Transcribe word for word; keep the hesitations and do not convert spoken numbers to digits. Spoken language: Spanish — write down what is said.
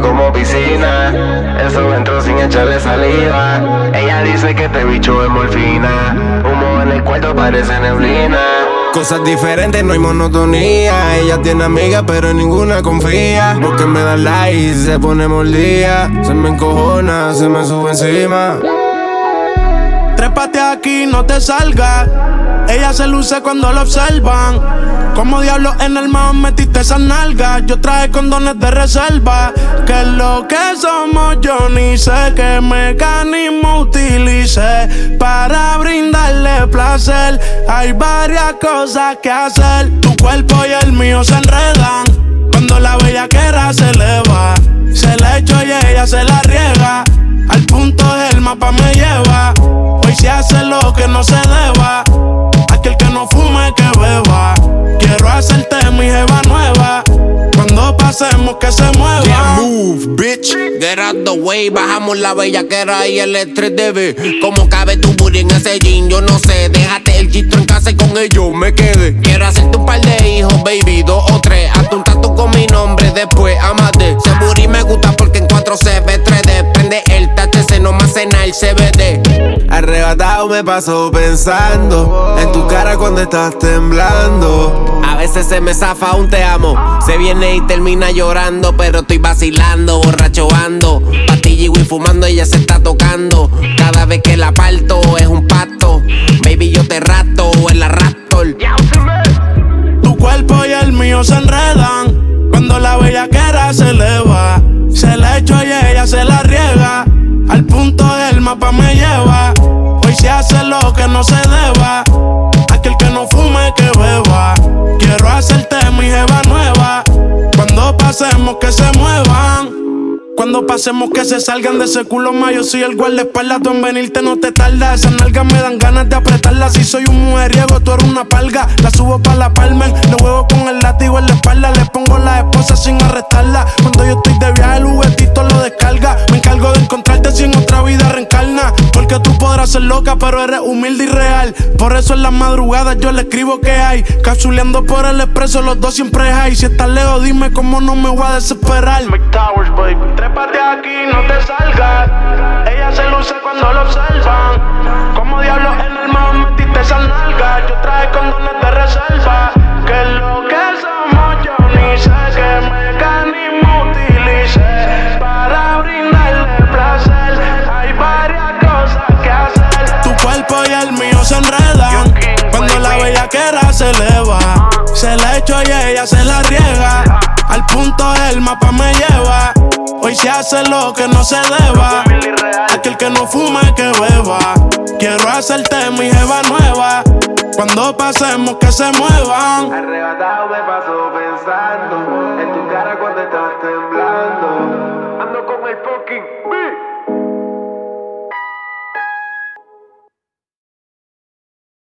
como piscina. Eso entró sin echarle saliva. Ella dice que este bicho es morfina. Humo en el cuarto parece neblina. Cosas diferentes, no hay monotonía. Ella tiene amigas, pero ninguna confía. Porque me da like y se pone mordida. Se me encojona, se me sube encima. Trépate aquí, no te salgas. Ella se luce cuando lo observan. Como diablos en el mao metiste esas nalgas. Yo traje condones de reserva. Que es lo que somos yo ni sé. Qué mecanismo utilicé para brindarle placer. Hay varias cosas que hacer. Tu cuerpo y el mío se enredan cuando la bellaquera se eleva. Se le echo y ella se la riega. Al punto el mapa me lleva. Hoy se hace lo que no se deba. Aquel que no fume que beba. Quiero hacerte mi jeva nueva. Cuando pasemos que se mueva. Yeah, move, bitch. Get out the way. Bajamos la bellaquera y el estrés de ver cómo cabe tu booty en ese jean. Yo no sé, déjate el gistro en casa y con ello me quedé. Quiero hacerte un par de hijos, baby, dos o tres. Hazte un tatu con mi nombre, después amate. Ese booty me gusta porque en cuatro se ve tres D. Prende el T H C, no más cena el C B D. Arrebatado me paso pensando en tu cara cuando estás temblando. A veces se me zafa un te amo. Se viene y termina llorando, pero estoy vacilando, borracho ando. Pastilla y weed fumando, ella se está tocando. Cada vez que la parto es un pacto. Baby, yo te rato en la Raptor. Tu cuerpo y el mío se enredan cuando la bellaquera se eleva. Se le echo y ella se la riega. Al punto el mapa me lleva. Hoy se hace lo que no se deba. Aquel que no fume que beba. Quiero hacerte mi jeva nueva. Cuando pasemos que se muevan. Cuando pasemos que se salgan de ese culo más. Yo soy el guardaespaldas, tú en venirte no te tardas. Esas nalgas me dan ganas de apretarlas. Si soy un mujeriego, tú eres una palga. La subo pa' la palmen, le huevo con el látigo en la espalda. Le pongo la esposa sin arrestarla. Cuando yo estoy de viaje, el juguetito lo descarga. Me encargo de encontrarte si en otra vida reencarna. Porque tú podrás ser loca, pero eres humilde y real. Por eso en las madrugadas yo le escribo que hay. Capsuleando por el expreso, los dos siempre hay. Si estás lejos, dime cómo no me voy a desesperar. McTowers, baby. Trépate aquí, no te salgas. Ella se luce cuando lo observan. Como diablos en el mao metiste esas nalgas. Yo traje condones de reserva. Que es lo que somos yo ni sé. Qué mecanismo utilicé para brindarle placer. Hay varias cosas que hacer. Tu cuerpo y el mío se enredan cuando la bellaquera se eleva. Se le echo y ella se la riega. Al punto el mapa me lleva. Hoy se hace lo que no se deba. Aquel que no fume que beba. Quiero hacerte mi jeva nueva. Cuando pasemos que se muevan. Arrebatado me paso pensando en tu cara cuando estás